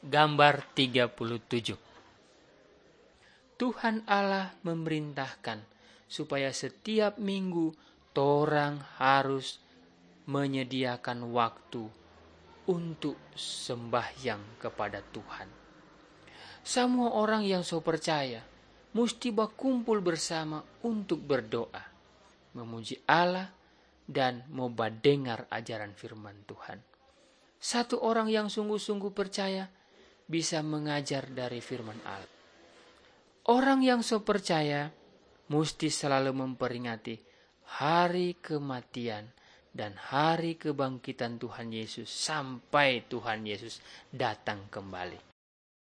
Gambar 37. Tuhan Allah memerintahkan supaya setiap minggu torang harus menyediakan waktu untuk sembahyang kepada Tuhan. Semua orang yang so percaya mesti berkumpul bersama untuk berdoa, memuji Allah dan mau mendengar ajaran firman Tuhan. Satu orang yang sungguh-sungguh percaya bisa mengajar dari firman Allah. Orang yang so percaya mesti selalu memperingati hari kematian dan hari kebangkitan Tuhan Yesus sampai Tuhan Yesus datang kembali.